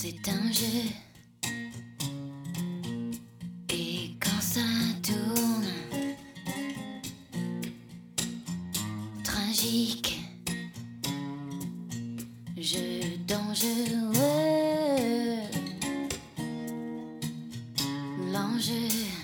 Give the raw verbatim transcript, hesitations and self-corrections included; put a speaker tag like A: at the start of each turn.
A: C'est un jeu. Et quand ça tourne, tragique, jeu dangereux, l'enjeu.